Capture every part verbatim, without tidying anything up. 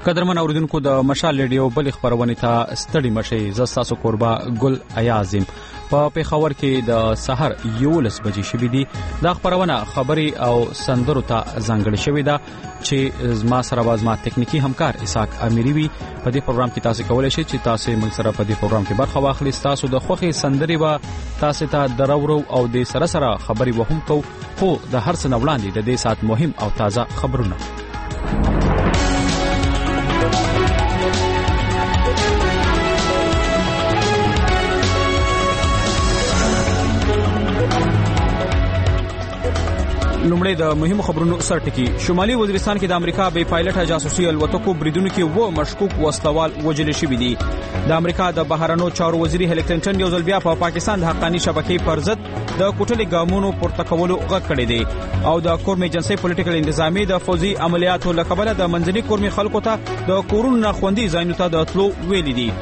قدرمن اوریدونکو د مشال ریډیو بل خبرونه ته ستړي مشي ز تاسو قربا ګل ایازم په پیښور کې د سحر یولس بجې شوې دي د خبرونه خبري او سندرو ته ځانګړې شوې ده چې زما سره وازما تکنیکی همکار اسحاق امیری وي په دې پروګرام کې تاسو کولای شئ چې تاسو موږ سره په دې پروګرام کې برخه واخلئ تاسو د خوخي سندري و تاسو ته درورو او د سره سره خبري وهم کو خو د هر څه وړاندې د دې سات مهم او تازه خبرونه لومړی د مهمو خبرونو سرټکی شمالي وزیرستان کې د امریکا بې پایلټه جاسوسي الوتکو بریدونو کې و مشکوک وسلوال وجل شوی دي د امریکا د بهرنیو چارو وزیر هیلری کلینټن یو ځل بیا په پا پاکستان د حقانی شبکې پر ضد د کوټلې ګامونو پورته کولو غږ کړی دی او د کورم ایجنسي پولیټیکل انتظامی د فوزي عملیاتو لقبله د منځني کورمي خلکو ته د کورونو خوندي ځایونو ته د تلو ویلي دي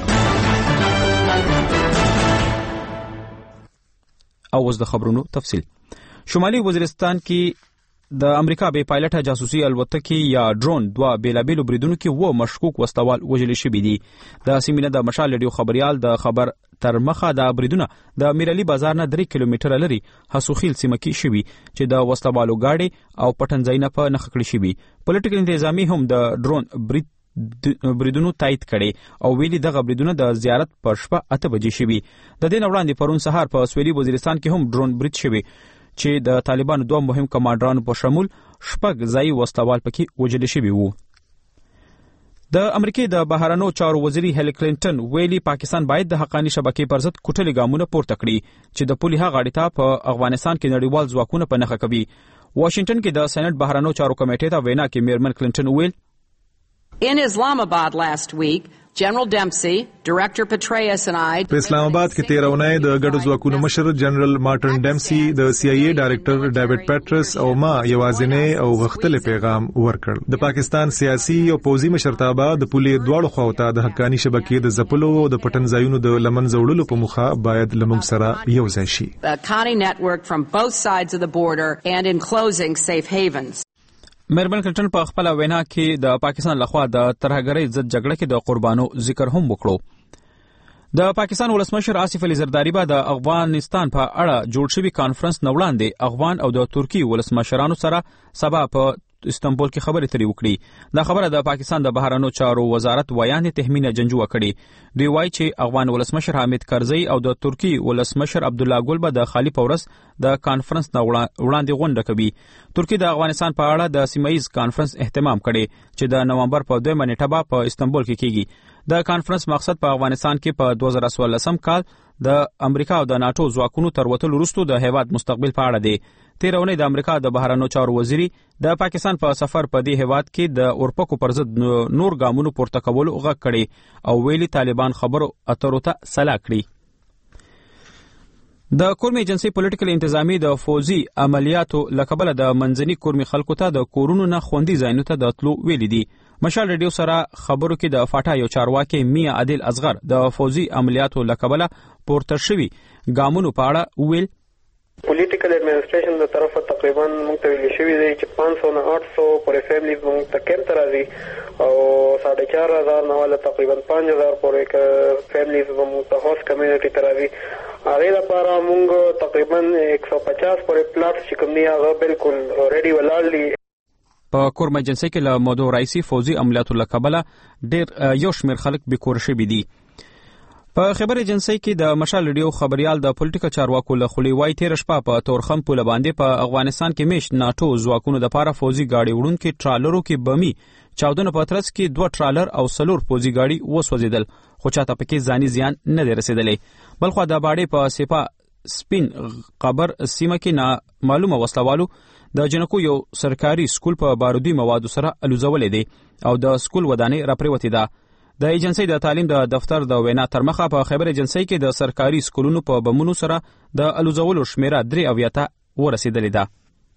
او اوس د خبرونو تفصیل شمالي وزیرستان کې د امریکا بې پایلټه جاسوسي الوتکې یا ډرون دوا بیلابیلو بریدونو کې و مشکوک وسلوال وژل شوي دي د سیمینه د مشال ریډیو خبريال د خبر تر مخه د بریدونه د میرالي بازار نه درې کیلومتره لري حسوخیل سیمه کې شوي چې د وسلوالو گاډي او پټنځای نه په نخ کړی شوي پولیټیکل انتظامی هم د ډرون برید بریدونو تایید کړي او ویلي دغه بریدونه د زیارت پر شپه اته بجې شوي د دې وړاندې پرون سهار په سویلي وزیرستان کې هم ډرون برید شوي چې د طالبانو دوه مهم کمانډرانو په شمول شپږ ځای وسلوال پکې وژل شوي وو د امریکای د بهرنیو چارو وزیر هیلری کلینټن ویلي پاکستان باید د حقانی شبکې پر ضد کوټلې ګامونه پورته کړي چې د پولیسو غاړې ته په افغانستان کې نړیوال ځواکونه په نخښه کوي واشنگټن کې د سېنات بهرنیو چارو کمیټې ته وینا کې میرمن کلینټن ویل In Islamabad last week, General Dempsey, Director Petraeus and I په اسلام آباد کې تیر اونۍ د ګډو ځواکونو مشر جنرال مارټن ډیمسي د سی آی ای ډایریکټر ډیوډ پیټرس او ما یوازینی او غختل پیغام ورکړ د پاکستان سیاسي او پوځي مشرتابه د پولیسو دواړو خواته د حقانی شبکې د زپلو او د پټنځایونو د لمن زوړلو په مخه باید لمم سره یو ځای شي the Connie network from both sides of the border and in closing safe havens میرمن کلینټن په خپل وینا کې د پاکستان لخوا د ترهګرۍ ضد جګړه کې د قربانو ذکر هم وکړو د پاکستان ولسمشر آصف علي زرداری به د افغانستان په اړه جوړ شوی کانفرنس نو وړاندې افغان او د ترکی ولسمشرانو سره سبا په استنبول کې خبرې ترې وکړي دا خبره د پاکستان د بهرنیو چارو وزارت ویان تهمینه جنجو کړي دوی وایي چې افغان ولسمشر حامد کرزی او د ترکی ولسمشر عبد الله ګل به د خالی پورس د کانفرنس نو وړاندې غونډه کوي ترکی د افغانستان په اړه د سیمایي کانفرنس اهتمام کړي چې د نومبر په دوه نیټه په استنبول کې کیږي د کانفرنس مقصد په افغانستان کې په دوه زره څوارلسم کال د امریکا او د ناتو ځواکونو تر وتلو وروسته د هیواد مستقبل په اړه دی تیرونه د امریکا د بهرنیو چارو وزیری د پاکستان په پا سفر په دې هیواد کې د اورپکو پر ضد نور ګامونو پورته کول او غږ کړي او ویلي طالبان خبرو اترو ته سلا کړي د کورم ایجنسي پولیټیکل انتظامی د فوزي عملیاتو لقبله د منځني کورمي خلکو ته د کورونو نه خوندي ځایونو ته د تلو ویلي دي مشال ریډیو سره خبرو کې د فاټا یو چارواکي میا عادل اصغر د فوزي عملیاتو لقبله پورته شوی ګامونو په اړه ویل پولیټیکل ایڈمنسټریشن د طرفه تقریبا موږ ته ویل شوی دی چې پانچ سو نه آٹھ سو پورې فیملیز موږ ته کیمپ ته راځي او ساڑھے چار هزار نه والا تقریبا پنځه هزار پورې فیملیز موږ ته هوست کمیونټي ته راځي هغه لپاره موږ تقریبا ایک سو پچاس پورې پلاټ چې کوم دی هغه بالکل ریډي ولاړ دي په کورم ایجنسي کې له موضوع رئیسي فوزي عملیاتو لقبله ډېر یو شمېر خلک بیکور شوي دي په خبر ایجنسي کې د مشال ریډیو خبريال د پولیټیکل چارواکو له خولي وای تیر شپه په تورخم پوله باندې په افغانستان کې میش ناتو ځواکونو د پاره فوزي گاډي وړونکو ټرالرو کې بمي چاودنه په ترڅ کې دوه ټرالر او سلور فوزي گاډي وسوځیدل خو چاته پکې ځاني زیان نه دی رسیدلې بلخو د باډي په سپا سپین قبر سیمه کې نه معلومه وسلوالو د جنکو یو سرکاري سکول په بارودي موادو سره الوزولې دي او د سکول ودانې راپریوتې ده د ایجنسي د تعلیم د دفتر د وینا تر مخه په خبر ایجنسي کې د سرکاري سکولونو په بمونو سره د الوزولو شمیره درې اویاته ورسېدلې ده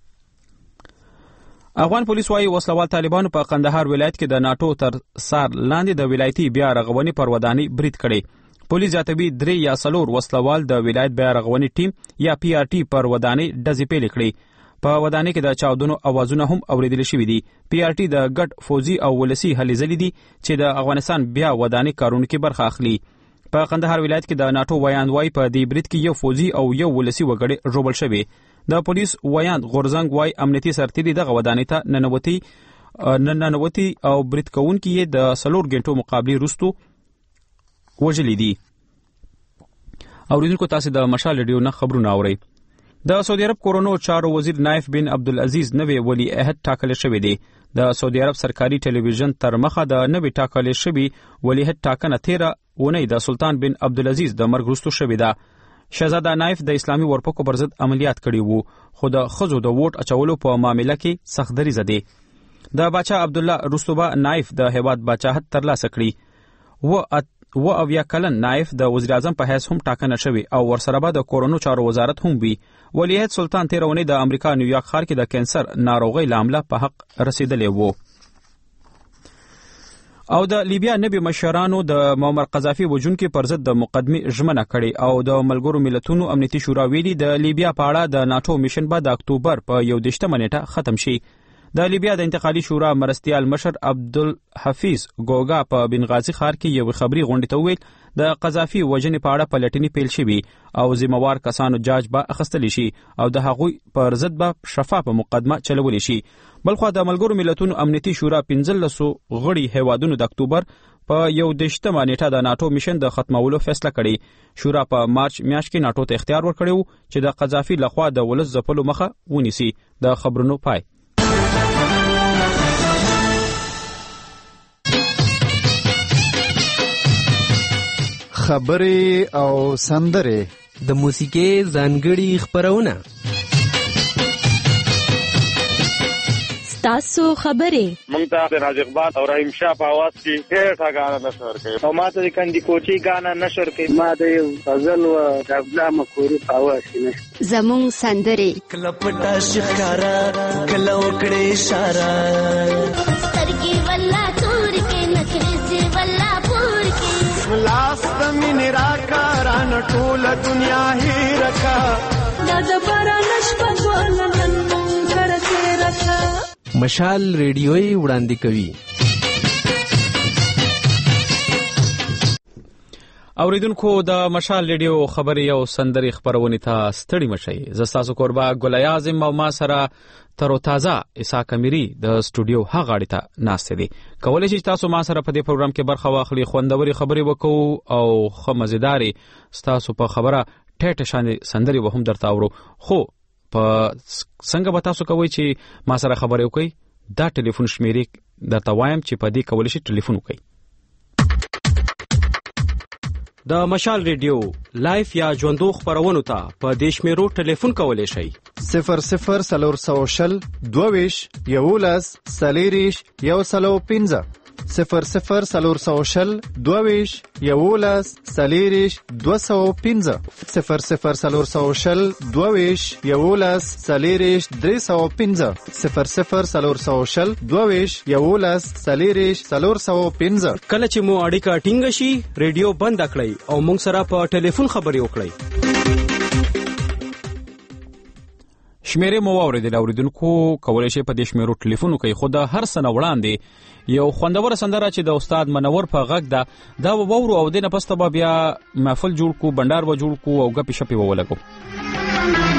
افغان پولیس وايي وسلوال طالبانو په قندهار ولایت کې د ناتو تر سار لاندې د ولایتي بیا رغونې پر ودانۍ برید کړي پولیس جاتبي درې یا سلور وسلوال د ولایت بیا رغونې ټیم یا پی آر ټي پر ودانۍ ډزې پیل کړي په ودانۍ کې د چاودنو اوازونه هم اوریدل شوي دي. پی آر ټي د ګډ فوزي او ولسی هلې ځلې دي چې د افغانستان بیا ودانۍ کارونو کې برخه اخلي. په قندهار ولایت کې د ناتو ویاند وای په دې برید کې یو فوزي او یو ولسی وګړي ژوبل شوي. د پولیس ویاند غورزنګ وای امنیتي سرتیري دغه ودانۍ ته ننوتي ننوتي او برید کوونکي یې د څلور غنټو مقابلې وروسته وژلي دي. اوریدونکو تاسو د مشال ریډیو نه خبرونه اورئ. د سعودي عرب کورونو چارو وزیر نایف بن عبدالعزیز نوې ولی عہد ټاکل شوی دی. د سعودي عرب سرکاري ټلویزیون تر مخه د نوې ټاکل شوی ولی عہد ټاکنه تیره اونۍ د سلطان بن عبدالعزیز د مرګ وروسته شوې ده. شهزاده نایف د اسلامي ورپکو پر ضد عملیات کړي وو، خو د ښځو د ووټ اچولو په معامله کې سخت دریځه دی. د باچا عبدالله رستوبه نایف د هیواد باچاهت ترلاسه کړي و و اویا کلن نایف د وزیر اعظم په حیث هم ټاکنه شوی او ورسره به د کورونو چارو وزارت هم وي. ولیعهد سلطان تیره اونۍ د امریکا نیویارک ښار کې د کینسر ناروغۍ له امله په حق رسیدلی وو. او د لیبیا نبی مشرانو د معمر قذافي وژونکي پر ضد د مقدمې ژمنه کړې او د ملګرو ملتونو امنیتي شورا ویلي د لیبیا په اړه د ناټو میشن به د اکتوبر په یو دېرشمه نیټه ختم شي. د لیبیا د انتقالي شورا مرستیال مشر عبدالحفیظ ګوګا په بنغازي ښار کې یو خبري غونډې ته وویل د قذافي وژنې په اړه پلټنې پیل شوي او ذمہوار کسانو جاج به اخیستلی شي او د هغوی پر ضد به شفافه مقدمه چلولی شي. بلخوا د ملګرو ملتونو امنیتي شورا پنځلسو غړي هیوادونو د اکتوبر په یو دېرشمه نیټه د ناټو میشن د ختمولو فیصله کړې. شورا په مارچ میاشت کې ناټو ته اختیار ورکړی چې د قذافي لخوا د ولس ځپلو مخه ونیسي. د خبرونو پای. خبرې او سندرې د موسیقي ځانګړي خبرونه تاسو خبرې مونږ ته د راز اقبال او رحیم شاه په आवाज کې ډېر غاڼه نشور کوي او ما ته د کندي کوچي غاڼه نشور کوي. ما د یو غزل او غزلا مخوري په आवाज کې نه زمون سندرې کله پټا شکارا کله وکړې اشاره سترګې ولا تور کې نخرې سي ولا پور کې لاس تمن راکاران ټول دنیا هي رکا د زبر نشپ ګولنن مونږ کرته رکا. مشال ریډیوي وړاندې کوي. اوریدونکو د مشال ریډیو خبري او سندري خبرونه ته ستړي مشي. زستاسو قربا ګل اعظم او ما سره تر تازه اسحاق امیری د سټوډیو هغه اړه ته ناشته دي. کولای شئ تاسو ما سره په دې پروګرام کې برخه واخلي، خوندوري خبري وکړو او خمزیداري تاسو په خبره ټټه شان سندري وهم درته اورو. خو په څنګه به تاسو کوئ چې ما سره خبرې وکړئ؟ دا ټلیفون شمیرې درته وایم چې په دې کولی شئ ټلیفون وکړئ. د مشال ریډیو لایف یا ژوندو خبرونو ته په دې شمیرو ټلیفون کولی شئ: صفر صفر څلور سوه شل دوه ویشت یولس څلېرویشت یو سلو پنځه صفر صفر څلور سوه شل دوه ویشت یولس څلېرویشت دوه سوه پنځه صفر صفر څلور سوه شل دوه ویشت یولس څلېرویشت درې سوه پنځه صفر صفر څلور سوه شل دوه ویشت یولس څلېرویشت څلور سوه پنځه. کله چې مو اړیکه ټینګه شي ریډیو بند کړئ او موږ سره په ټلیفون خبرې وکړئ. شمیرې مو واورېدل اوریدونکو، کولی شئ په دې شمیرو ټلیفون وکړئ. خو د هر څه نه وړاندې یو خوندوره سندره چې د استاد منور په غږ ده دا به واورو او دې نه پسته به بیا محفل جوړ کړو، بنډار به جوړ کړو او ګپې شپې به ولګو.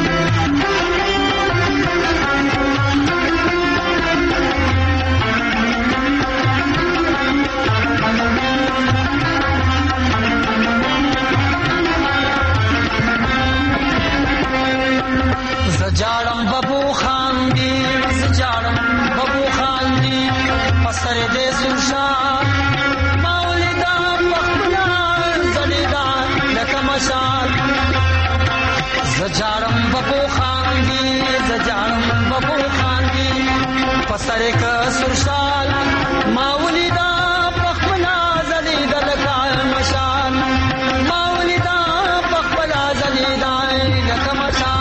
زجارم ببو خاندی زجارم ببو خاندی پسر دے سرشان مولدا مخبنا زلیدا لکمشان زجارم ببو خاندی زجارم ببو خاندی پسر کا سرشان مولدا مخبنا زلیدا لکمشان مولدا مخبنا زلیدا لکمشان.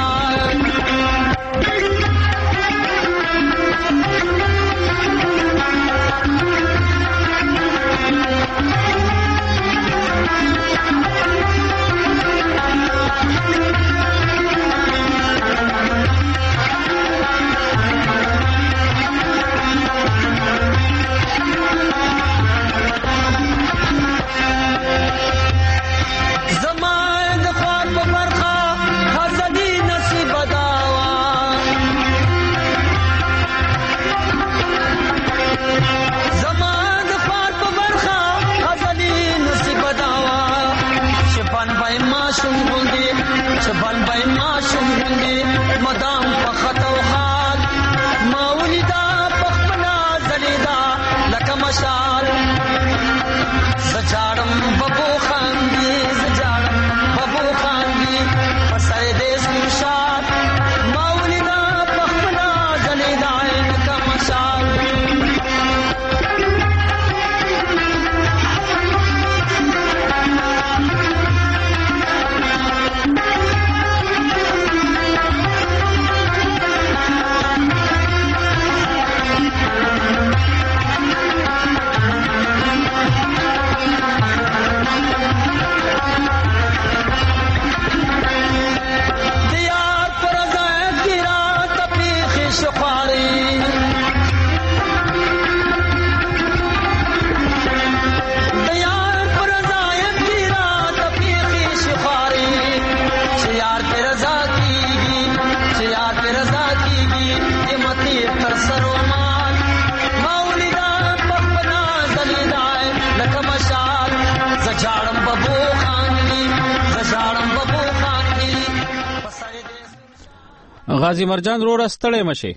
غازی مرجان وروره ستړی مشي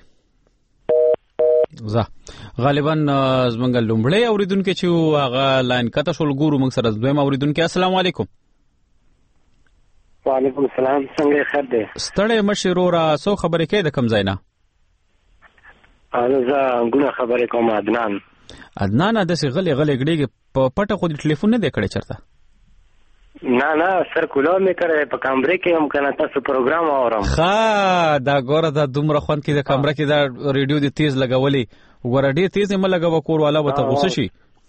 زه غالبا زمونږ لومړی اوریدونکي چې هغه لاین کته شول ګورو موږ سره دویم اوریدونکي. السلام علیکم. وعلیکم السلام. څنګه خیر دی؟ ستړی مشي وروره څو خبرې کوي د کوم ځای نه؟ زه انګونه خبرې کوم. عدنان. عدنان داسې غلې غلې ګډېږي په پټه خو دې ټلیفون نه دی کړی چېرته؟ نه نه سر کولر مې کړی په کمرې کې هم که نه تاسو پروګرام اورم. ښه دا ګوره دا دومره خوند کې د کمره کې دا ریډیو دې تیز لګولې ګوره ډېر تیز یې مه لګوه کور والا به ته غوسه شي.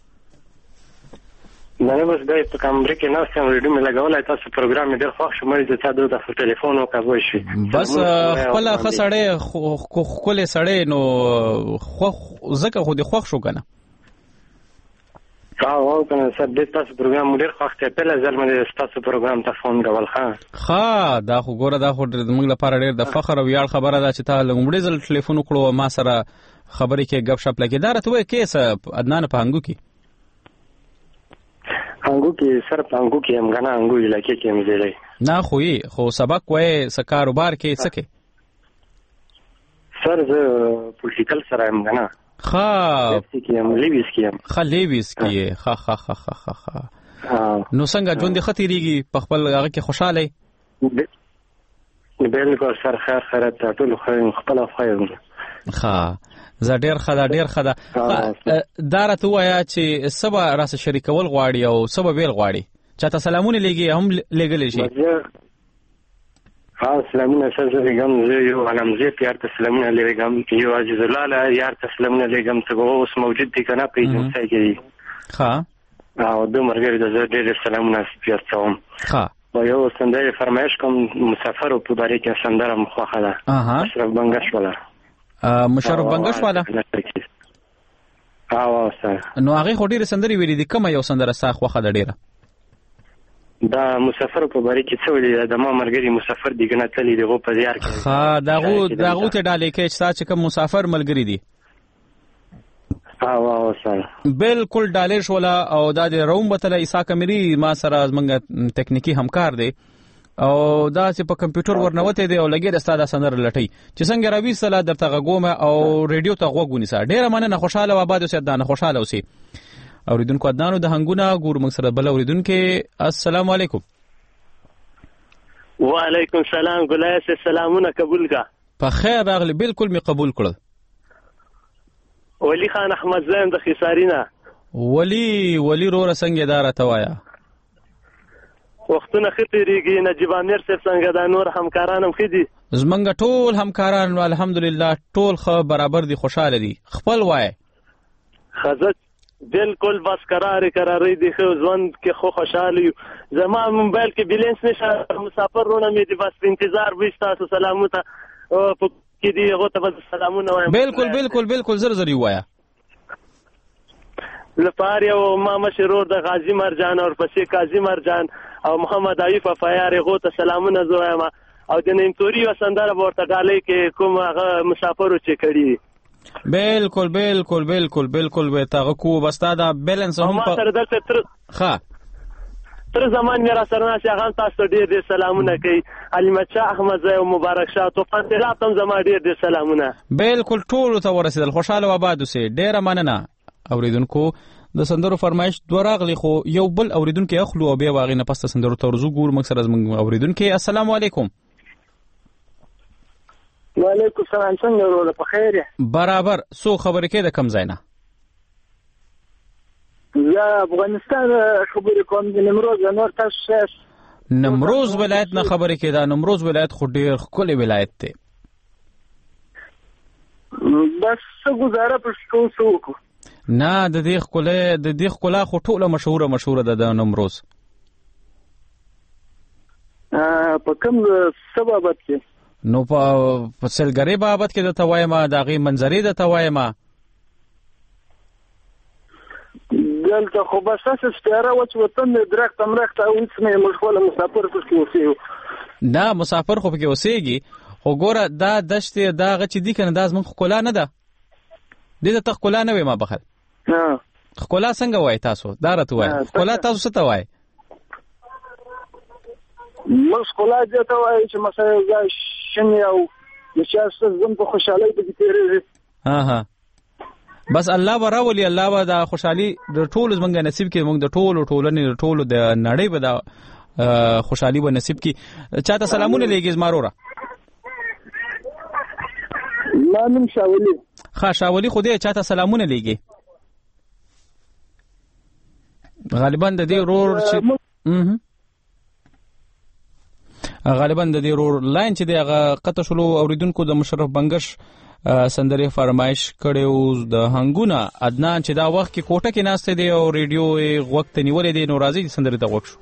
نه نه بس دا په کمرې کې ناست یم ریډیو مې لګولی تاسو پروګرام مې ډېر خوښ شو مړي د تا دو دفعه ټلیفون وکړ شي بس خپله ښه سړی ښکلی سړی نو ځکه خو دې خوښ شو که نه؟ ها واو کنه سر دې تاسو پروګرام ډېر خوښ دی. پهله ځل مې ستاسو پروګرام ته فون کول. ښه ښه دا خو ګوره دا خو زموږ لپاره ډېر د فخر او ویاړ خبره ده چې تا لومړی ځل ټلیفون وکړو او ما سره خبرې کې ګپ شپ لګې. دا راته ووایه کې څه عدنان په هنګو کې؟ هنګو کې سر په هنګو کې یم که نه هنګو علاقې کې یم زیری. نه خو یې خو سبق وایې څه کاروبار کې څه کې؟ سر زه پولیټیکل سره یم که نه ښه لیویس کې یم. ښه لیویس کې یې. ښه ښه ښه ښه ښه ښه نو څنګه ژوند دې ښه تېرېږي په خپل هغه کې خوشحاله یې؟ بلکل سر خیر خیرت ټول ښه یم خپله ښه یم. ښه زه ډېر ښه ده ډېر ښه ده. دا راته ووایه چې څه به راسه شریکول غواړي او څه به بیل غواړي؟ چاته سلامونه لېږي هم لېږلی شي؟ ها سلامونه سر زه لېږم. زه یو علمزیب یار ته سلامونه لېږم یو عزیز الله له یار ته سلامونه لېږم ته به اوس موجود دی که نه په ایجنسۍ کې دي. ښه او دو ملګري ته زه ډېر ډېر سلامونه یادوم. ښه او یو سندرې فرمایش کوم مسافرو په باره کې سندره م خوښه ده. اشرف بنګش والا مشرف بنګش والا او سر نو هغې خو ډېرې سندرې ویلي دي. کومه یو سندره ستا خوښه ده ډېره؟ دا مسافر په باره کې څه ویلي د ما ملګري مسافر دي که نه تللي د هغو په زیار کې. ښه د هغو ته ډالۍ کوې چې ستا چې کوم مسافر ملګري دي؟ او او سر بلکل ډالۍ شوله او دا د روم وتله عیسی کمیري ما سره زموږ تکنیکي همکار دی او دا چې په کمپیوټر ورنوتی دی او لګې د ستا دا سندره لټوي چې څنګه راویستله درته غږومه او ریډیو ته غوږ ونیسه. ډېره مننه خوشحاله او آباد اوسې عدنان خوشحاله اوسې. اوریدونکو عدنانو د هنګونه ګورو موږ سره بل اوریدونکي. السلام علیکم. وعلیکم السلام ګلایس سلامونه قبول کا. په خیر راغلی. بالکل می قبول کړل. ولی خان احمد زین د خسارینا. ولی ولی رو رسنګ دار ته وایا وختونه خطرېږي نجیب امیر صاحب څنګه دا نور همکاران هم خدي زمنګ ټول همکاران الحمدلله ټول خو برابر دي خوشاله دي. خپل وای خزت بالکل بس قرار قرارې دي خو ځوند کې خو خوشاله یو. زما موبایل کې بیلانس نشه مسافر رونه مې دي بس انتظار وستا سلامونه په کې دي هغه ته سلامونه وایم. بالکل بالکل بالکل زر زر وایا لپاره او ما مشرور د غازی مرجان او پسې قاضی مرجان او محمد عیف افیار هغه ته سلامونه زوایم او د نیمتوري وسندره ورته ډالۍ کې کوم هغه مسافرو چې کړي. بالکل بالکل بالکل بالکل به تاغه کو بستا دا بیلانس هم په سره دلته تر ښه تر زمان میرا سرناسي هغه تاسو ډیر ډیر سلامونه کوي. علمت شاه احمد زای او مبارک شاه طوفان تلاب تم زما ډیر ډیر سلامونه. بالکل ټول ته ورسېدل. خوشاله و آباد اوسې. ډیره مننه. اوریدونکو د سندرو فرمایش دوه راغلی خو یو بل اوریدونکو اخلو او بیا واغې نه پسته سندرو ته ورځو ګور موږ سره زموږ اوریدونکو. السلام علیکم. وعلیکم السلام. څنګه ورو په خیر برابر. سو خبرې کې د کم ځای نه؟ یا افغانستان خبرې کوم د نمروز نور تاسو نمروز ولایت نه خبرې کې. دا نمروز ولایت خو ډیر ښکلی ولایت دی. بس څه گزاره پښتو وکړو. نه د دې ښکلا د دې ښکلا خو ټوله مشهوره مشهوره ده د نمروز. په کوم سبب کې؟ نو په سیلګرۍ بابت کې درته وایم د هغې منظرې درته وایم. دلته خو بس تاسو سپیاره وه چې وطن مې درخت امرخت او هېڅ نه یم موږ خپله مسافر پکې اوسېږو. نه مسافر خو پکې اوسېږي خو ګوره دا دشتې دا هغه چې دي که نه دا زموږ ښکلا نه ده. دې ته ته ښکلا نه وې ما بخل. ښکلا څنګه وایي تاسو؟ دا راته وایي ښکلا تاسو څه ته وایي؟ موږ ښکلا دې ته وایي چې مثلا دا شنې او د چا ژوند په خوشحالۍ کې تیرېږي. ها ها بس الله به راولي، الله به دا خوشحالي د ټولو زمونږ نصیب کې، موږ د ټولو ټولنې د ټولو د نړۍ به دا خوشحالي به نصیب کې. چاته سلامونه لېږي زما وروره؟ ما نوم شاولي. ښه شاولي، خو دې چاته سلامونه لېږي؟ غالبا د دې ورور چې غالبا د دې ورور لاین چې دی هغه قطع شلو. اوریدونکو د مشرف بنگش سندرې فرمایش کړي او د هنګونه عدنان چې دا وخت کې کوټه کې ناشته دی او ریډیو یې غوږ ته نیولې دی، نو راځي سندرې ته غوږ شو.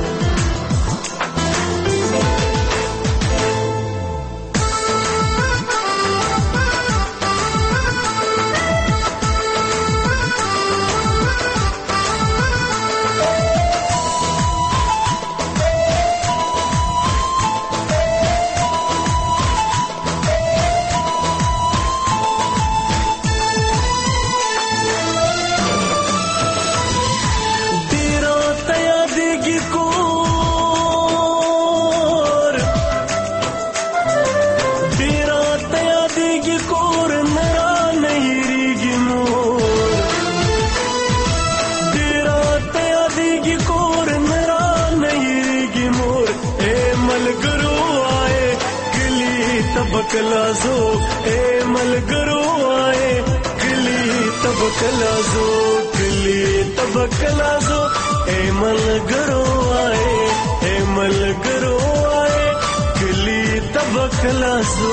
کلازو اے ملګرو آئے کلی تب کلازو کلی تب کلازو اے ملګرو آئے اے ملګرو آئے کلی تب کلازو.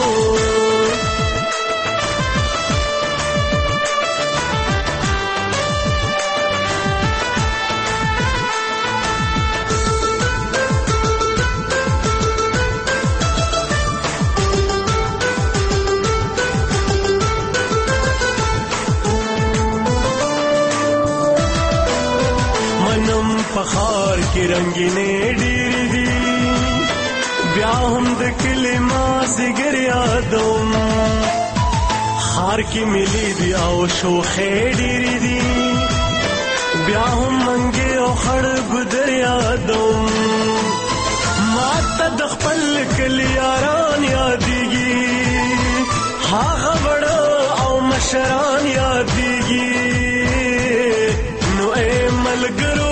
پخار کی رنگینې ډېرې دي، بیا هم د کلي مازدیګر یادوم. ښار کې ملي دي او شوخې ډېرې دي، بیا هم منګې او خړ ګودر یادوم. ما ته د خپل کلي یاران یادېږي، هغه بړه او مشران یادېږي. نو اے ملګرو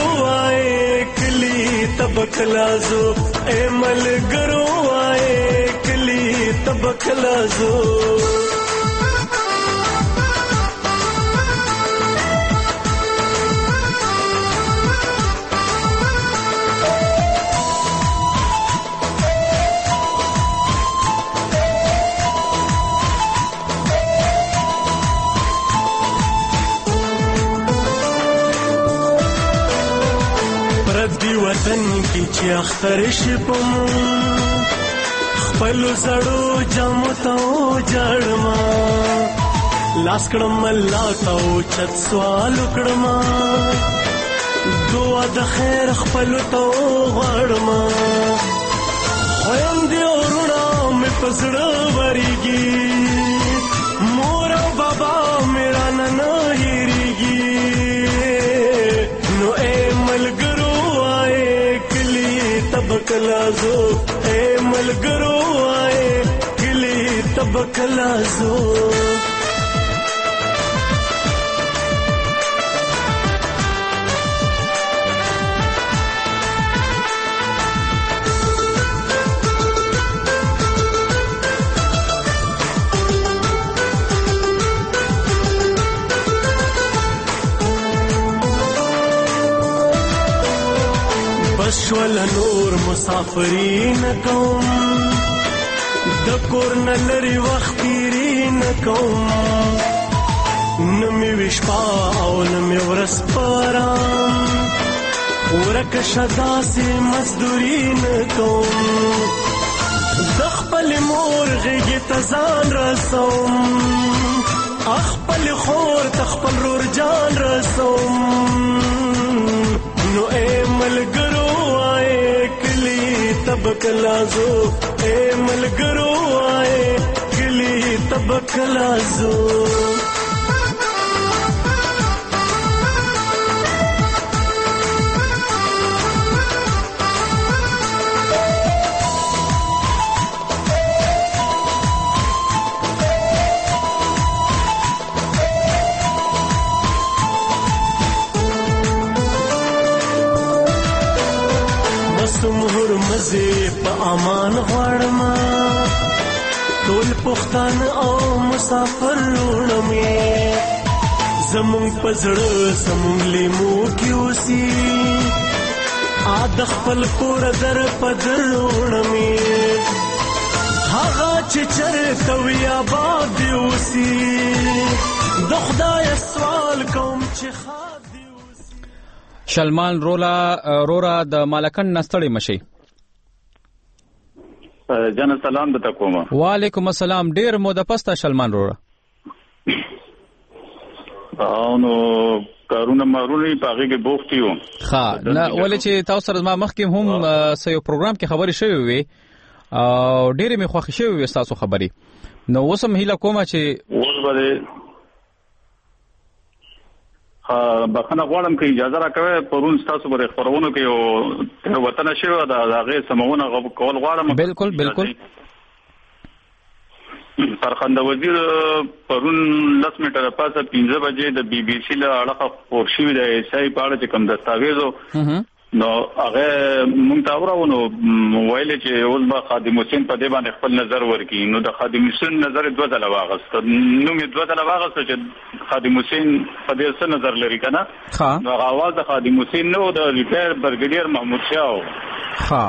تب کلازو اے ملګرو آئے کلی تب کلازو. وطن کی چې اختر شپم خپل زړو جامو ته جړما، لاس کړم الله ته چت سوال کړم، دعا د خیر خپل ته غړما. خويندې ورونه مې پسړه وريږي، مور او بابا میرا نن هېریږي. نو اے ملګرو تب کلازو اے ملګرو آئے کلی تب کلازو. شول نور مسافرین کوم، د کور نه لري وخت تیرین کوم. نمی وشپا او نمی ورس پارام، ورک شدا سی مزدورین کوم. د خپل مور غیږ ته ځان رسوم، خپل خور ته خپل رور جان رسوم. نو اے ملګرو تب کلازو اے ملګرو آئے کلی تب کلازو. زه په امان غواړم ټول پښتون او مسافر وروڼه مې زمونږ په زړه زمونږ لیمو کې اوسي ا د خپل کور در په در وروڼه مې هغه چې چرته وي آباد دې اوسي د خدای سوال کوم چې شلمان رولا رورا د مالکن نستړی مشي جان سلام د تکوما وعلیکم السلام ډیر مو د پستا شلمان رورا او نو کارونه مارونه پاګه کې بوختیو ها نه ولې چې تاسو سره ما مخکې هم سې پروګرام کې خبرې شوې وي او ډېرې می خوښ شوې وي تاسو خبرې نو وسم هیله کومه چې اوس باندې ها بخنه غواړم کې اجازه راکوي پرون تاسو پر خبرونو کې او وطن شوی دا هغه سمونه کول غواړم بالکل بالکل فرخنده وزیر پرون لس میټر پاسه پنځه بجې د بي بي سي له اړه خبرشي د ایسای په اړه چې کوم دستاویزو نو هغه مونږ ته ورونو ویل چې اوس به خادم حسین په دې باندې خپل نظر ورکړي نو د خادم حسین نظر دوه ځله واغست نو می دوه ځله واغست چې خادم حسین په دې څه نظر لري کنه نو هغه आवाज د خادم حسین نو د ریټایر برګډیر محمود شاه ها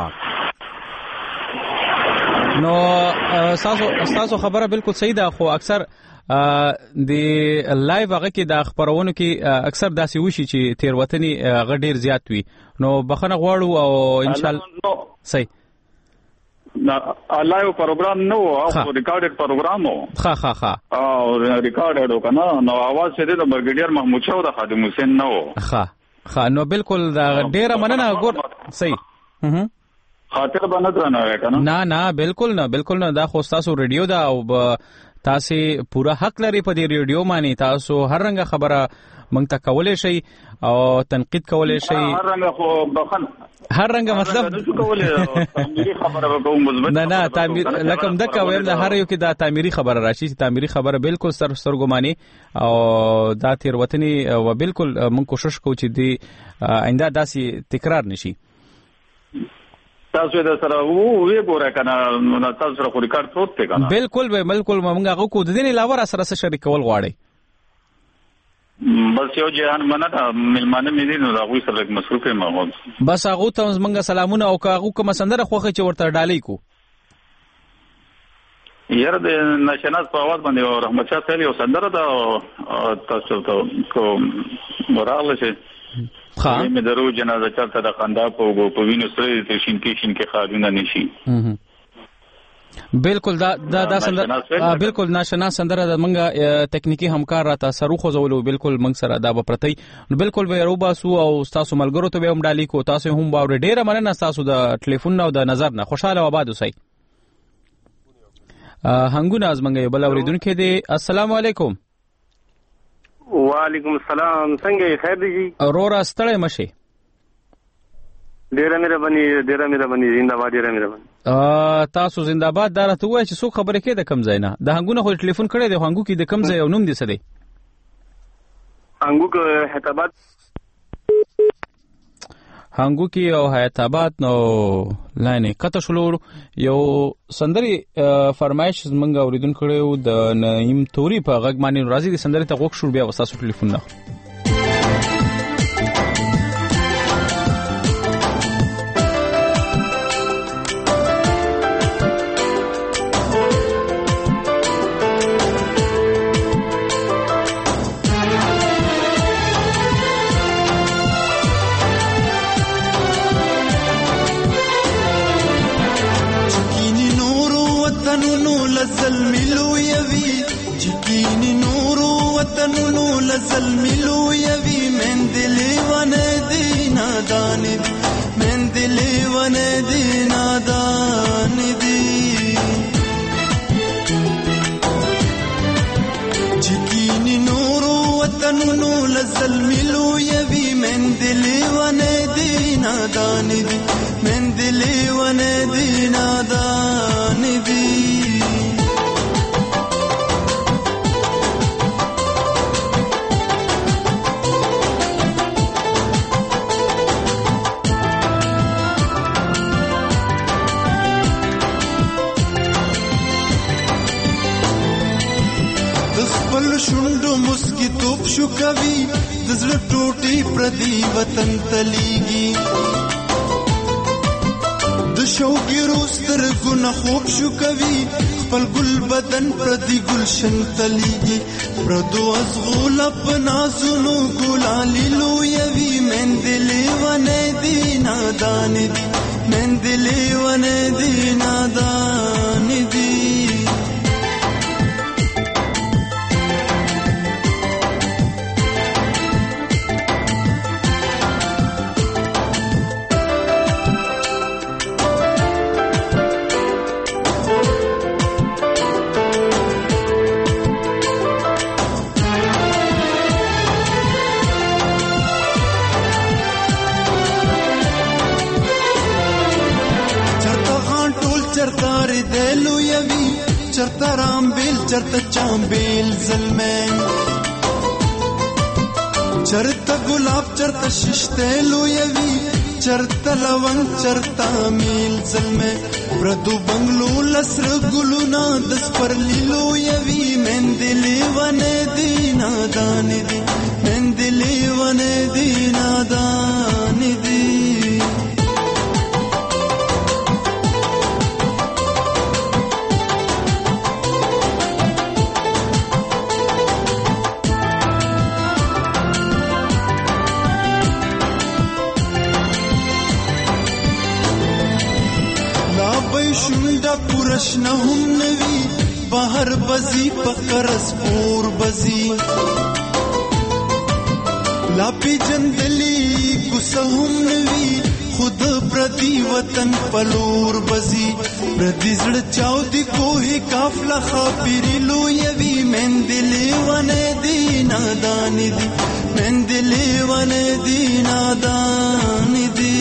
نو تاسو تاسو خبره بالکل صحیح ده خو اکثر د لایو هغه کې د خبرونو کې اکثر داسې وشي چې تیروتنی هغه ډیر زیات وي نو بخنه غواړو او ان شاء الله صحیح نا لایو پروګرام نو او ریکارډډ پروګرام نو ها ها ها او ریکارډډ وکنه نو आवाज شه د برګډیر محمود شاه د خادم حسین نو ها ها نو بالکل دا ډیره مننه ګور صحیح هم خاطر باندې درنه کنه نه نه بالکل نه بالکل نه دا خو تاسو ریډیو دا او تاسو پورا حق لري په دې ریډیو باندې تاسو هر رنګ خبره مونږ ته کولای شي او تنقید کولای شي هر رنګ خو بخن هر رنګ مطلب تعمیری خبره وکوم مثبت نه نه تعمیر لکه دغه ویل هر یو کې دا تعمیری خبره راشي تعمیری خبره بالکل سر سرګماني او دا تیروتنی او بالکل مونږ کوشش کوو چې دی آینده داسي تکرار نشي تاسو د سره وې ګوره کنه نو تاسو سره خو ریکارډ پروت دی کنه بالکل به بالکل موږ هغه کو د دې علاوه سره سره شریک کول غواړي بس یو جهان مننه ملمانه مې دي نو هغه سره مصروف یم بس هغه ته موږ سلامونه او هغه کوم سندره خوخه چې ورته ډالۍ کو یاره د نشناز په आवाज باندې رحمت شاه سالي او سندره دا تاسو ته کو مراله شي ها مې درو جنازه چرته د خندا په وګو په وینو سره د شینکی شینکی خارونه نشي بالکل دا دا دا سندره بالکل ناشنا سندره د منګه تکنیکی همکار راته سرو خو زولو بالکل منګ سره دا به پرتی بالکل به روباسو او تاسو ملګرو ته هم ډالۍ کو تاسو هم باور ډیره مننه تاسو د ټلیفون او د نظر نه خوشاله آباد اوسئ هنګونه از منګه بل اوریدونکو دي السلام علیکم وعلیکم السلام څنګه خیر دی اورورا ستړی مشي ډیره مهرباني ډیره مهرباني زنده‌باد ډیره مهرباني تاسو زنده‌باد درته وای چې څو خبره کې د کم ځای نه د هنګونه خو ټلیفون کړی دی هنګو کې د کم ځای او نوم دي څه دی هنګو کې حیدرآباد هنګو کې او حیدرآباد نو لاینه کته شلو یو سندري فرمایش زمنګ اوریدون کړو د نعیم توري په غږ باندې راځي د سندري ته غوښ شو بیا وساسو ټلیفون نه شو کوي د زړه ټوټې پردي وطن تلیږي د شوګیرو سترګو نه خوب شو کوي خپل ګل بدن پردي ګلشن تلیږي پردو ازغول په نازونو ګلالي لویوي مندلې ونه دي نادان دي مندلې ونه دي نادان دي چرتا رام بیل چرتا چام بیل زلمین چرتا گلاب چرتا ششتے لویوی چرتا لونگ چرتا میل زلمین بردو بنگلو لسر گلونا دس پر لویوی من دلی ونے دینا دان دی من دلی ونے دینا دان دی پورشنه هم نوی بهر بزی پکرس پور بزی لاپی جندلی کوسه هم نوی خود پردی وطن پلور بزی پردی زړه چاو دی کوه کافلا خاپری لویوی مندلی ونه دی نادان دی مندلی ونه دی نادان دی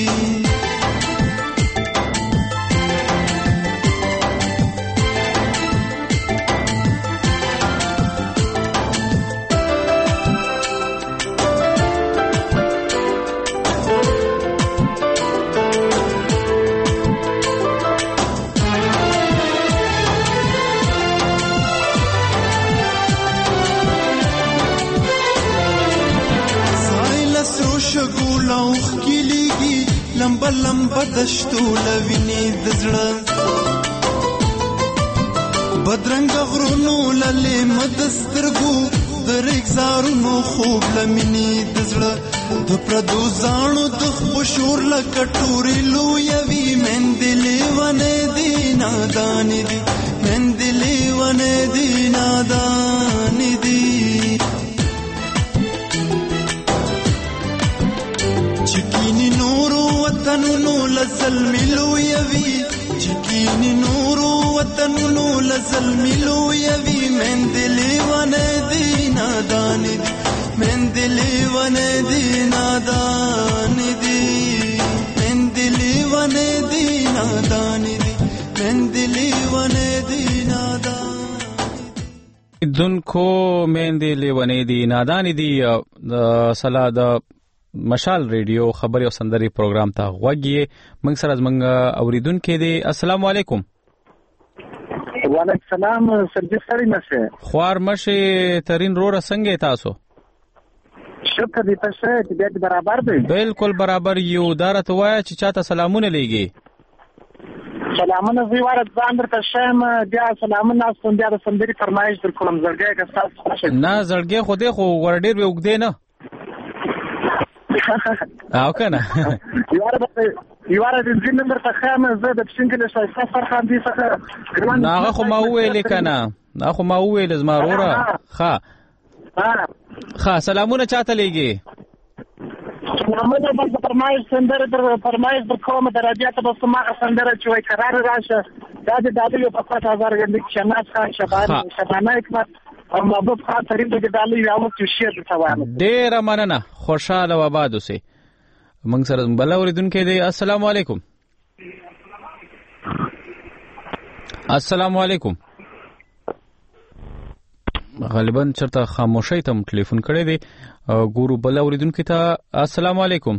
لمبا لمبا دشتو لوینی دزړه بدرنګ غرونو للې مدسترګو درېک زارونو خوب لمینی دزړه د پردو ځانو د بشور لکټوري لویوي مندلې ونه دی نادان دي مندلې ونه دی نادان دي چکینی نورو وطنونو لزلمی لویوی چکینی نورو وطنونو لزلمی لویوی من دلی ونه دی نادان دی من دلی ونه دی نادان دی من دلی ونه دی نادان دی من دلی ونه دی نادان دن کو من دلی ونه دی نادان دی سلا د مشال ریډیو خبري او سندري پروګرام ته غوږی موږ سره زمنګ اوریدونکو دي السلام علیکم وعلیکم السلام سرجس سره نشه خوار مشه ترين رو رسنګ تاسو شکر دې تاسو ته دې برابر دی بالکل برابر یو دارته وای چې چاته سلامونه لګي سلامونه زیواره ځان درته شم بیا سلامونه ستون بیا د سندري فرمایش در کوم زړګي که تاسو نه زړګي خو دې خو ور ډیر به وګدې نه او کنه یواره یواره د ځین نمبر ته خامه زه د سنگل شایسته فرخان دي څخه ناغه خو ما ویل کنه نا خو ما ویل زما وروره ښه ښه سلامونه چاته لګي سلامونه د فرمایش سندره در فرمایش د کوم درجه ته بس ما سندره چوي قرار راشه دا د دادو په پات هزار غندې شناس خان شبان شبانه حکمت او محبوب خاطرین د دالي یو څه شی د ثواب ډیر مننه خوشاله و آباد اوسئ موږ سره بل اوریدونکو دی السلام علیکم السلام علیکم غالبا چرته خاموشی ته ټلیفون کړی دی ګورو بل اوریدونکو ته السلام علیکم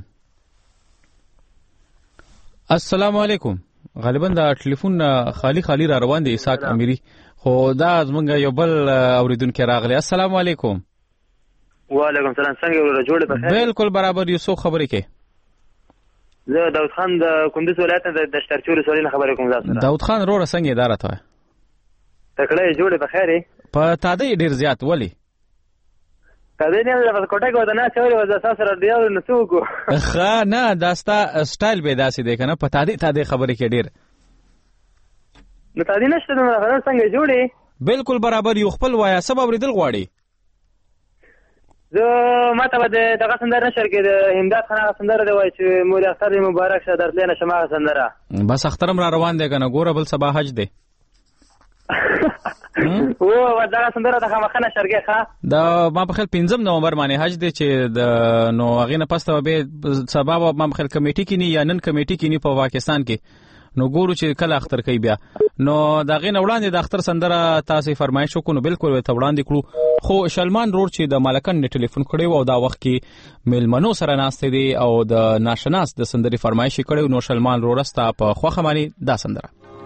السلام علیکم غالبا دا ټلیفون خالی خالی را روان دی اسحاق امیری خو دا زمونږ یو بل اوریدونکو راغلی السلام علیکم وعلیکم السلام. څنګه ورته جوړه په خیر؟ بالکل برابر یو څو خبرې کې. زه داود خان د کندوز ولایت د دشترچور سولې خبرې کوم تاسو. داود خان روره څنګه اداره ته؟ تکړه جوړه په خیر. په تادې ډیر زیات ولی؟ تادې نه په کوټه کې ودانه چوري وځه تاسو را دیو نو څوک. ښه نه داستا سټایل به داسې دی کنه په تادې تادې خبرې کې ډیر. نو تادې نشته نو څنګه جوړي؟ بالکل برابر یو خپل وایا سبب ریدل غواړي. زه ماته به دغه سندره نشر کې د همداد خان هغه سندره دی وای چې مولوي اختر مبارک شه درتلی نشم هغه سندره. بس اخترم را روان دی کنه ګوره بل سبا حج دی. او دغه سندره د خامخا نشر کې ښه دا ما په خیال پنځم نومبر باندې حج دی چې د نو هغې نه پس به سبا به ما په خیال کمیټي کې نی یا نن کمیټي کې نی په پاکستان کې نو ګورو چې کله اختر کوي بیا نو دا غي نه وړاندې د اختر سندره تاسو فرمایش وکړو نو بالکل ته وړاندې کړو. خو شلمان رور چې د مالکن ټلیفون کړي او دا وخت کې ملمنو سره ناشته دي او د ناشناس د سندري فرمایش کړي نو شلمان رور استا په خوخه باندې دا سندره.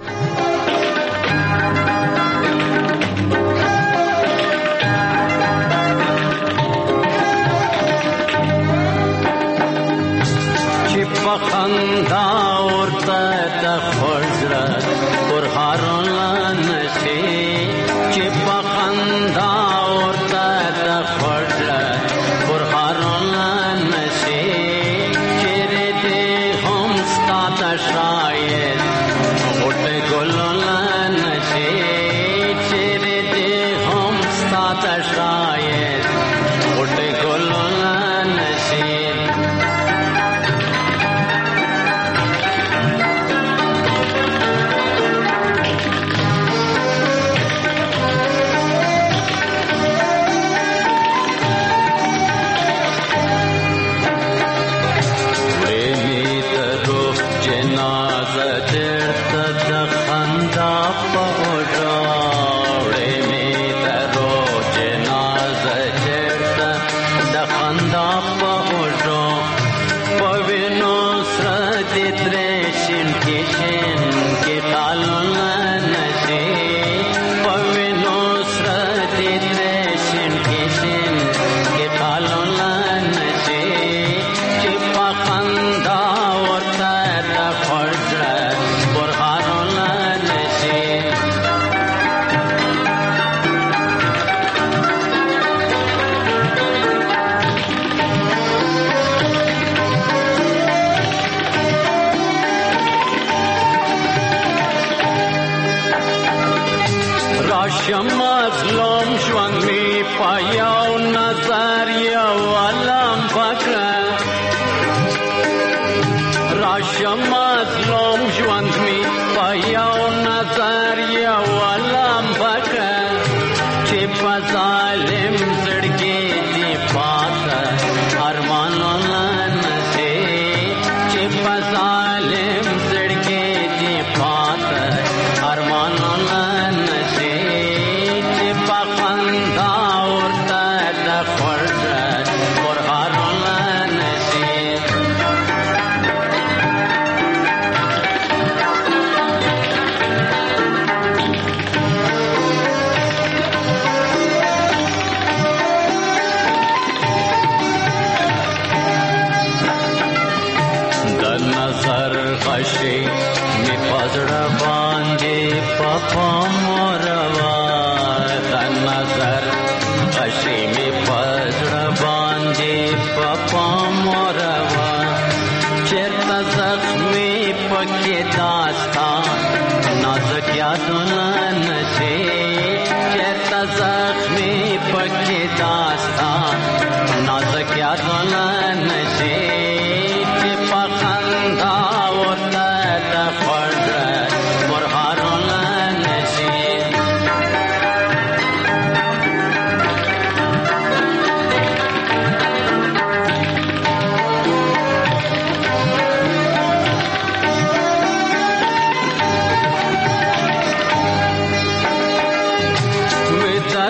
خندا ورته د خوځره پر هارون نشي چې په خندا ورته د خوځره پر هارون نشي چې دې هم ستاته شاید غټه ګلونه نشي چې دې هم ستاته شاید غټه ګلونه نشي.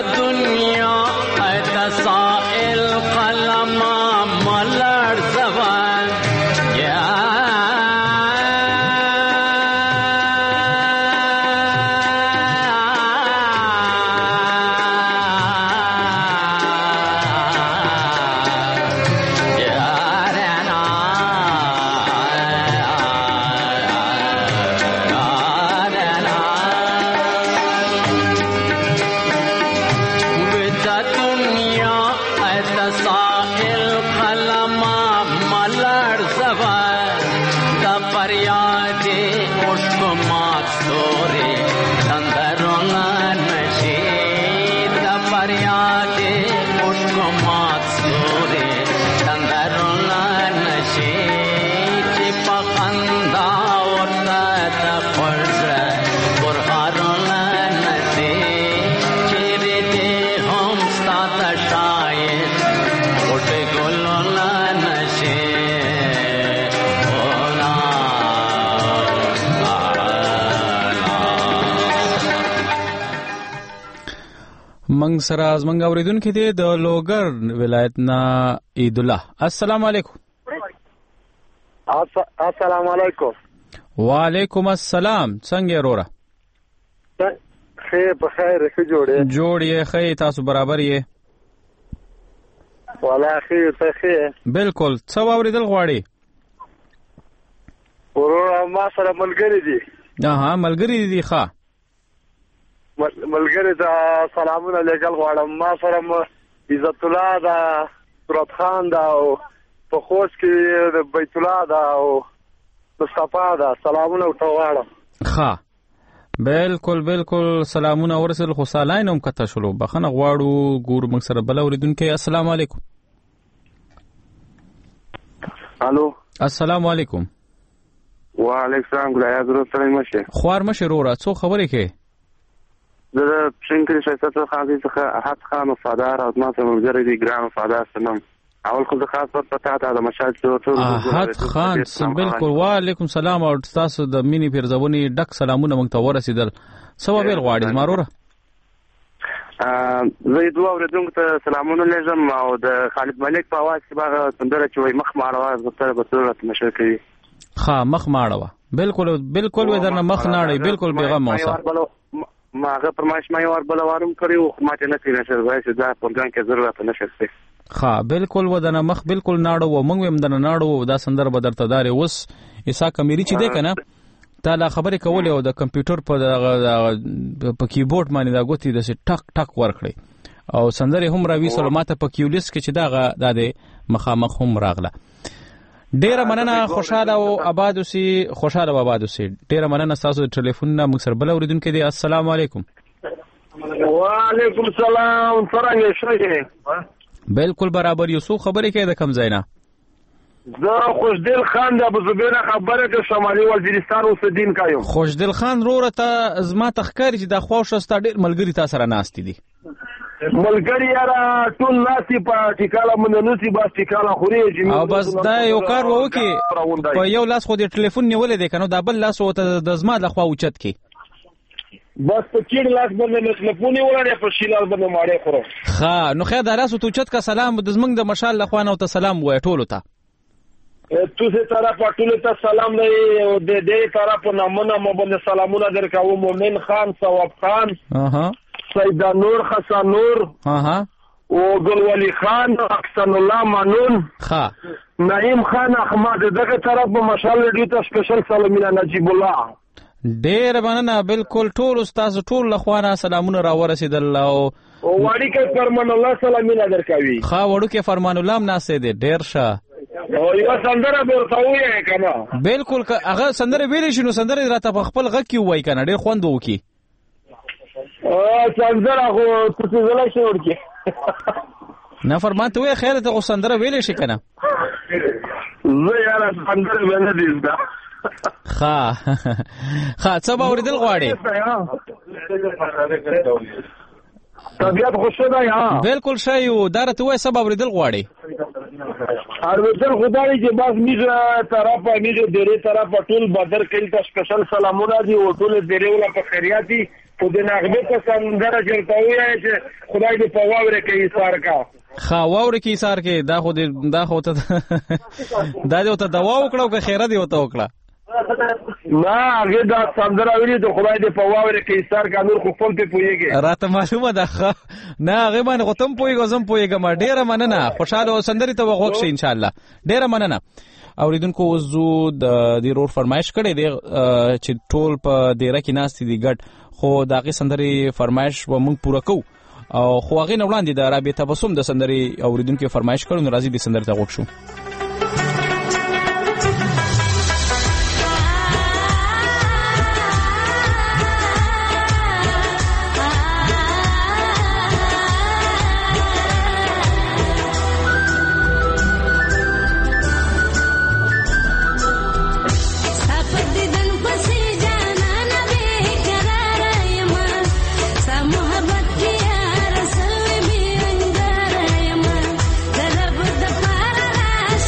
دنیا ایت سائل قلم ملر زوال زمنګ سره زمنګ اوریدونکو دی د لوګر ولایت نه عید الله. السلام علیکم. السلام علیکم. وعلیکم السلام. څنګه وروره؟ خیر په خیر ښه جوړې جوړ یې خیر تاسو برابر یې؟ والله خیر ته خیر بالکل. څه اوریدل غواړي؟ وروره ما سره ملګری دي. ها ملګری دي. ښه ملګری ته سلامونه لېږل غواړم. ما سره عزت الله ده، سورت خان ده او په خوست کې د بیت الله ده او مصطفی ده. سلامونه ورته غواړم. ښه بالکل بالکل سلامونه ورسل. خو سالاین هم کته شلو بخنه غواړو ګور موږ سره بل اوریدونکو. السلام علیکم. الو السلام علیکم. وعلیکم السلام. ګلای حضرت سره مشه خوار مشه وروره. څو خبرې کې د پښینکری شایسته څخه څخه حد خان وفادار او ما ته ملګری دی ګران وفادار سلام. اول خو د خاص پر پتا ته د مشال ټول حد خان بالکل. وعلیکم سلام او تاسو د مینی پیرزونی ډک سلامونه مونږ ته ورسېدل. سبب یې غواړي ماروره. ا زه دوه ورځې ته سلامونه لېږم او د خالد ملک په आवाज کې باغ سندره چې وای مخ ماړه زه به صورت نشه کوي. ها مخ ماړه بالکل بالکل و درنه مخ ناړي بالکل بیغم اوسه. ما هغه پرمایش ما یو ور بلوارم کړیو خو ماته نه کینې چې وایي چې دا پروګرام کې ضرورت نشته. ها بالکل و درنه مخ بالکل ناړو و مونږ هم درنه ناړو دا سندره به درته داري. اوس عیسی کمیری چې دی کنه تا لا خبرې کولې او د کمپیوټر په په کیبورډ باندې دا غوتی د ټک ټک ورکړي او سندره هم راوي سلامات په کیولیس کې چې دا د مخامخ هم راغله. ډیره مننه. خوشاله او آباد اوسئ. خوشاله او آباد اوسئ. ډیره مننه. تاسو د ټلیفون نه موږ سره بل اوریدونکو دی. السلام علیکم. وعلیکم السلام. څنګه شئ؟ بالکل برابر یو. څو خبرې کې د کم ځاینا زه خوشدل خان د ابو زبیر خبره کې شمالي وزیرستان اوسیدین کایم. خوشدل خان روره ته زما تخکاری چې د خوښسته ډیر ملګری تاسو سره ناشتي دي. ملګری یاره ټول ناسي په ټیکاله مننوسی با ټیکاله خوري او بس دا یو کار وو کې په یو لاس خو د ټلیفون نیولې دی کنه دا بل لاس وته د زما د خوا اوچت کې بس په کېړ لاس باندې ټلیفون نیولې په شیلال باندې ماړې خورو. ښه نو خیر دا لاس ته اوچت کا سلام د زمنګ د مشال لخوانه او ته سلام وای ټولو ته. تو سه طرف ټول ته سلام دی او د دې طرف نامونه مبند سلامونه درکاو. مومن خان، ثواب خان، اها سید نور، حسن نور، اها او ګل ولی خان، احسن الله مانون، ښه نعیم خان احمد. دغه طرف په مشال ډیو ته سپیشل سلامونه نجیب الله. ډیر مننه. بالکل ټول استاد ټول لخوانه سلامونه را ورسېدل او وړي کې فرمان الله سلامونه درکوي. ښه وړو کې فرمان الله ناسې دي. ډیر ښه او یو سندره ورته وایي کنه. بالکل هغه سندره ویلې شنو سندره راته په خپل غږ کې وای کنه ډیر خوند وکي. ا سندره خو تاسو زله شي ورکی نه فرمان ته وای خیر ته سندره ویلې شي کنه. زه یاره سندره باندې دې دا ښه ښه څه به اوریدل غواړي؟ طبیعت خوشو ده یا بالکل شایو دا راته وای څه به اوریدل غواړي؟ اروتر خدای چې بس میږه طرفه میږه ډېرې طرفه ټول بدر کلی ته سپیشل سلامونه دي او ټول ډېرې ولا په خیریات دي. په دې نغمه ته سندره چرته وایي چې خدای دې په واوره کې ایثار کا. ښه واوره کې ایثار کې دا خو دې دا خو ته دا دې ته دوا وکړو که خیره دې وته وکړه؟ نه هغه دا سندره ویلي ته خدای دې په واوره کې ایثار کا. نور خو خپل ته پوهیږي راته معلومه ده. نه هغه باندې خو تم پوهیږم زم پوهیږم. ډیره مننه. خوشاله او سندري ته وغوښ شي ان شاء الله. ډیره مننه. اوریدونکو وزو د دې رور فرمایش کړي دی چې ټول په ډیره کې ناست دي ګډ خو داغه سندري فرمایش و موږ پوره کوو او خو هغه نه وړاندې د رابطه تبسم د سندري اوریدونکو فرمایش کړو نو راځي د سندري ته وغوښ شو. محبت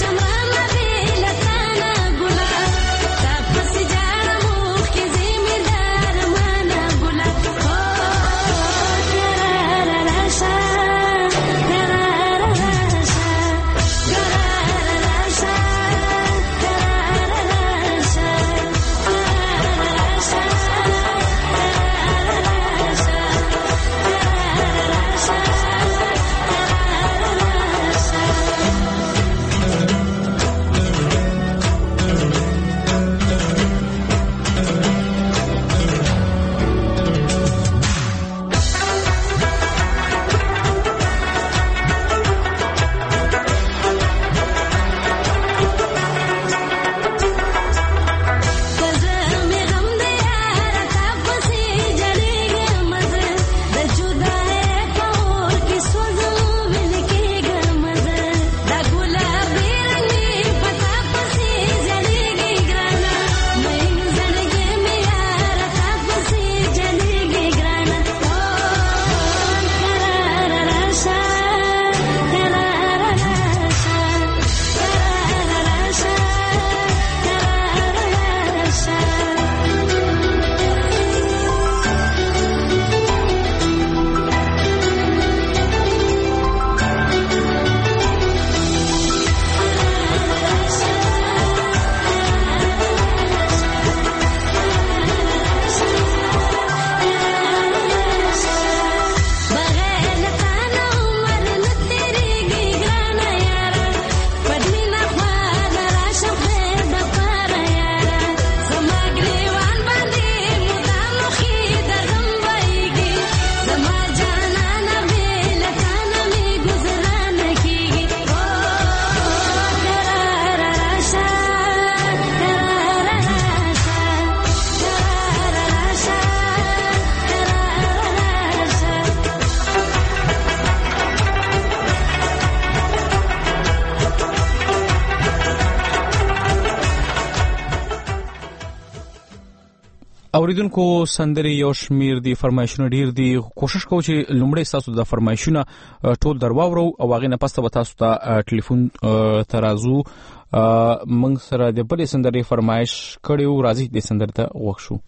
اوریدونکو سندري یو شمیر دي فرمایشونه ډیر دي کوشش کوو چې لومړی تاسو د فرمایشونه ټول درواورو او هغه نه پسته به تاسو ته ټلیفون ترازو موږ سره د بلې سندري فرمایش کړیو راځي د سندر ته وښو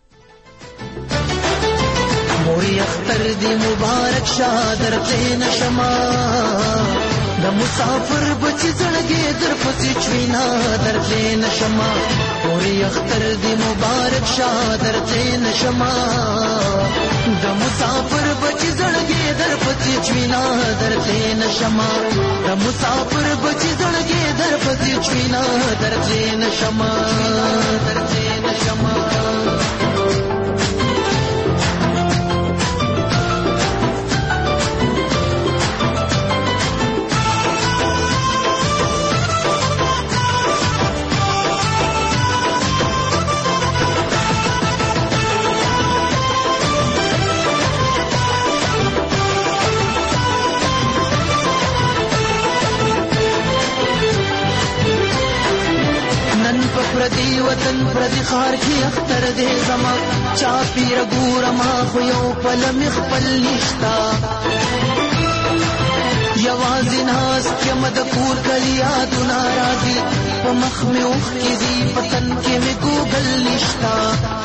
موري اختر دی مبارک شادر تین شما د مسافر بچی زړګي در پسې چوینا در تین شما موري اختر دی مبارک شادر تین شما د مسافر بچی زړګي در پسې چوینا در تین شما د مسافر بچی زړګي در پسې چوینا در تین شما در تین شما پردی وطن پردی خار کی اختر دے زما چا پیر ګور ما خو یو پل مخ پل نشتا یوازې ناس کې مد پور کلی یاد ناراضي په مخ مې اوخ کې دی پتن کې مې ګوګل نشتا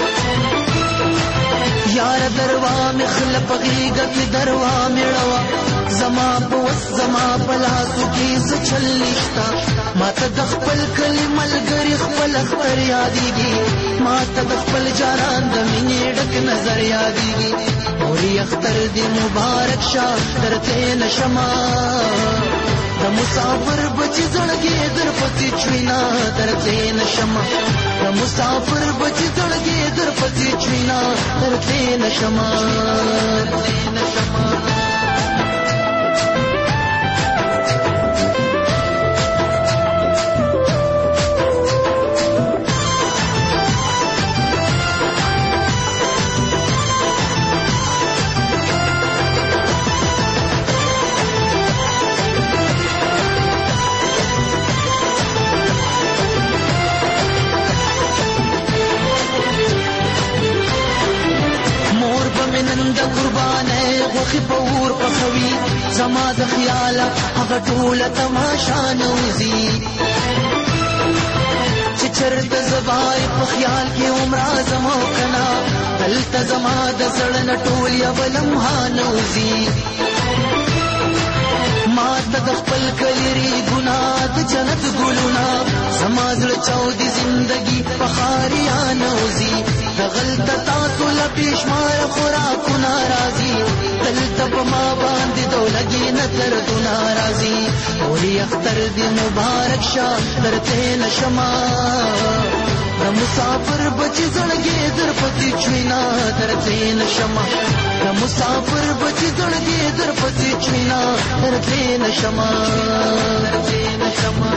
یار دروا مې خلپ غیګه کې دروا مړوا زما په زما پلاسو کې سچل نشتا ما ته د خپل کلی ملګری خپل اختر یادېږي ما ته د خپل جانان د مینې ډک نظر یادېږي موري اختر دې مبارک شه درته نشما د مسافر بچی زړګي در پسې چوینا درته نشما د مسافر بچی زړګي در پسې چوینا درته نشما درته نشما نند قربان غوخي پور پخوي زما د خیال هغه ټول تماشا نوزي چې چرته زبای په خیال کې عمر زما کنا دلته زما د سړن ټول یا بلمها نوزي ما ته د خپل کلری ګناه د جنت ګلونا زما زړه چاودي زندگی په خاریا نوزي د غلطه تاسو لا پېشمار خوراکو ناراضي دلته په ما باندې دولګي نظر تو ناراضي اوري اختر دې مبارک شه درته نشما د مسافر بچی زړګي در پسې چوینا درته نشما د مسافر بچی زړګي در پسې چوینا درته نشما درته نشما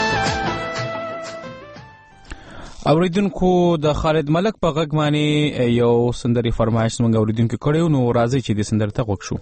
اوریدونکو د خالد ملک په غږ باندې یو سندري فرمایش موږ اوریدونکو کړیو نو راځي چې د سندر ته وښو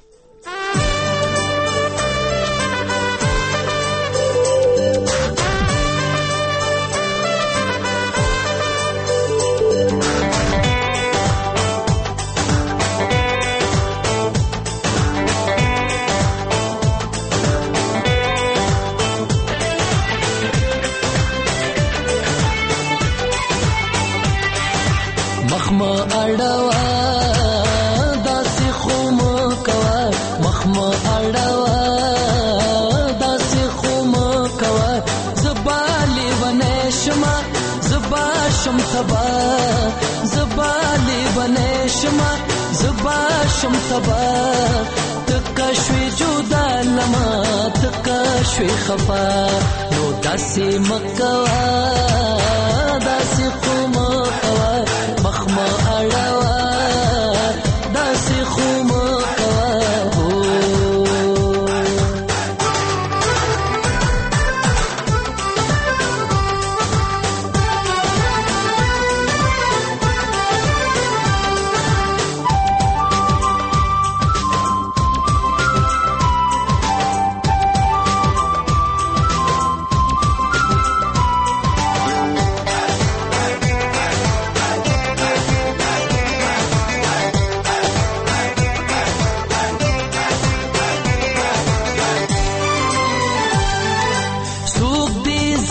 شم سبا زبالی بنے شما زبا شم سبا تکا شوی جدا لما تکا شوی خفا نو داسی مکوا داسی خوم کوا مخم اڑوا داسی خوم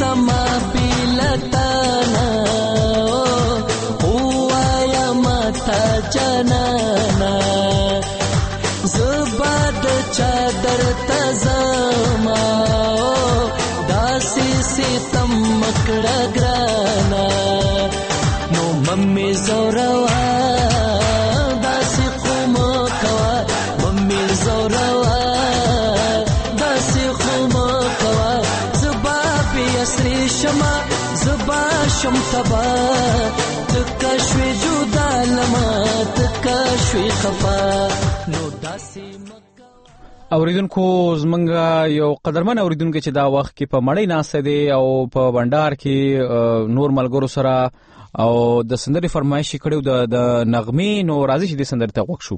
سما پیلتانا هوایا ماتا جانانا زباد چادر تزما داسی ستم مکڑا گرانا نو ممی زوروا داسی خوم کوا ممی زوروا داسی خوم کوا زبا پی اسری شما زبا شم تبا تکشوی جدا لما تکشوی خفا نو داسی اوریدونکو زمونږ یو قدرمن اوریدونکو چې دا وخت کې په مړی ناسته دی او په بندار کې نور ملګرو سره او د سندرې فرمایشي کړو د نغمې نو راځي چې د سندرې ته غوږ شو.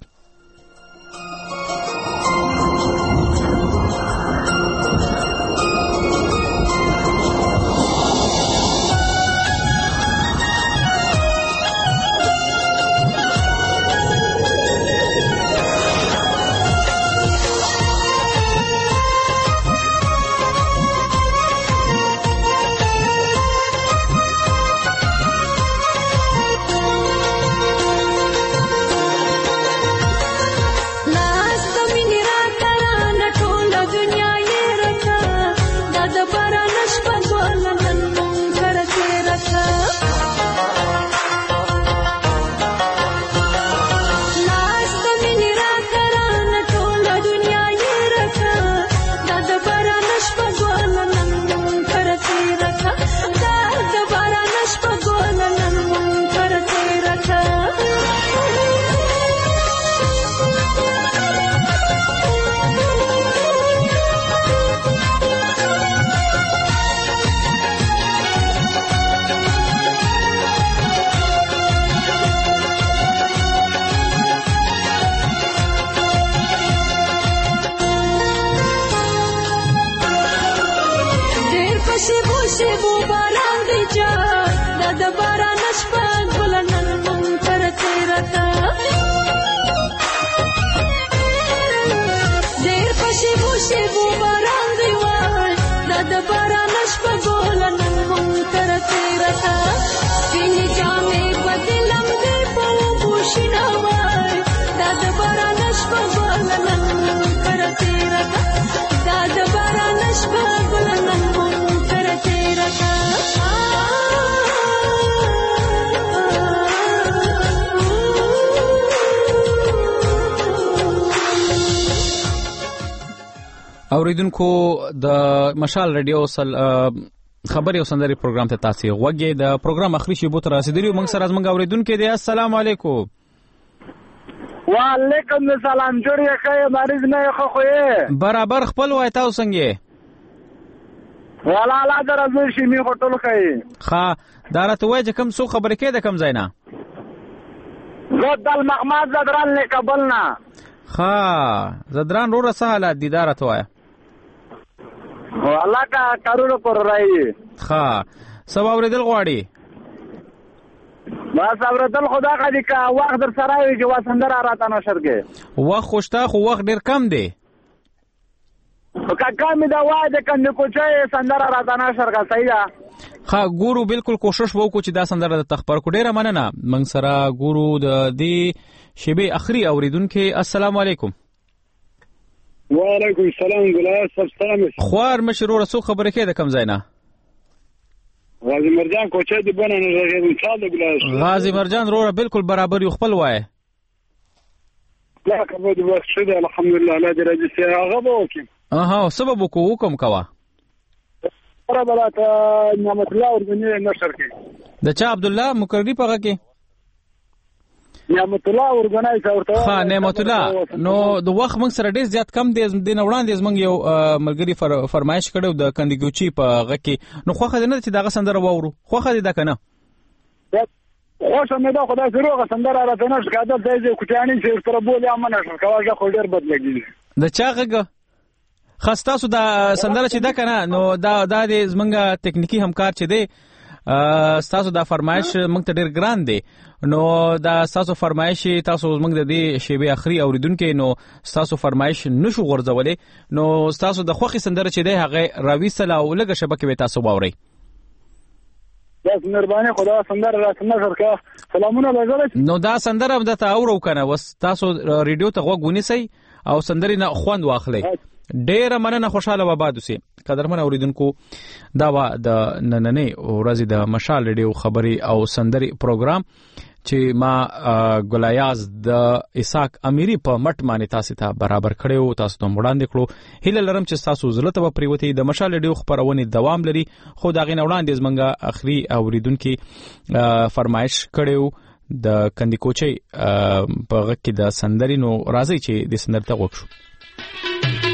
اوریدونکو د مشال رادیو سل خبري او سندري پروګرام ته تاسو غوږی د پروګرام اخري شی بو تر رسیدلی موږ سره زموږ اوریدونکو دی. السلام علیکم. وعلیکم السلام. جوړی ښه مریض نه خو خو برابر خپل وای تاسو څنګه والا لا درځو شي می هوټل خای ښا دارته وای چې کوم څو خبرې کې د کم زینا زدل مغماد زدران نه قبلنا ښا زدران رو رسه حالات دیدارته وای والله کا کارونه پر راي ښا سبا ورېدل غواړي ما صبرتل خدا قدی کا وخت در سره وي چې وسندر راته نشر کې وخت خوشتا خو وخت ډیر کم دی کاکا می دا وای د کنه کوچې سندر راته نشر کا صحیح ده ها ګورو بالکل کوشش وکړو چې دا سندر د تخبر کو ډیره مننه من سره ګورو د دې شیبه اخري اوریدونکو. السلام علیکم. وعلیکم السلام. ګلای سب سلام. خوار مشرور سو خبره کې د کم زینا غازی مرجان کوچې دی بنه نه راغلی چا د ګلای غازی مرجان روره بالکل برابر یو خپل وای لا کبه د وخت شته الحمدلله لا درجه سي هغه وکي اها سبب کو حکم کوا برابر ته نعمت الله ورغنی نشر کې د چا عبد الله مکرری پغه کې نعمت الله ورغنای څورته ها نعمت الله نو د وخت موږ سره ډیر زیات کم دی د نوړاندې موږ یو ملګری فرمایش کړو د کندګوچی په غه کې نو خوخه نه چې دغه سندره وورو خوخه دې دا کنه خوښه مې دا خدای زروغه سندره راته نش کاده دې کوټانی چې تر بولې امنه شو کواږه خو ډیر بد لګي د چا غه خاصتاسو دا سندره چې دا کنه نو دا د زمونږه ټکنیکی همکار چې دی تاسو دا فرمایش موږ ته ډیر ګران دی نو دا تاسو فرمایش تاسو موږ د دې شیبه اخري اوریدونکو نو تاسو فرمایش نشو غورځولې نو تاسو د خوخي سندره چې دی هغه راوي سلا او لګه شبکه تاسو باوري بس مهرباني خدا سندره را نشر کا سلامونه بغلط نو دا سندره د تاورو کنه وس تاسو ریډیو ته غوږ ونیسئ او سندري نه خوند واخلئ. ډېر مننه، خوشاله و آباد اوسئ. قدرمن اوریدونکو دا وا د نننې ورځې د مشال ریډیو خبري او سندري پروګرام چې ما ګلایاز د اسحاق امیری په مټ باندې تاسو ته برابر کړو، تاسو ته وړاندې کړو. هیله لرم چې تاسو زلته و پریوتی د مشال ریډیو خبرونه دوام لري، خو دا غي وړاندې زمنګه اخري اوریدونکو فرمایش کړو د کندی کوچي په غږ کې د سندري نو راځي چې د سندرته وښو.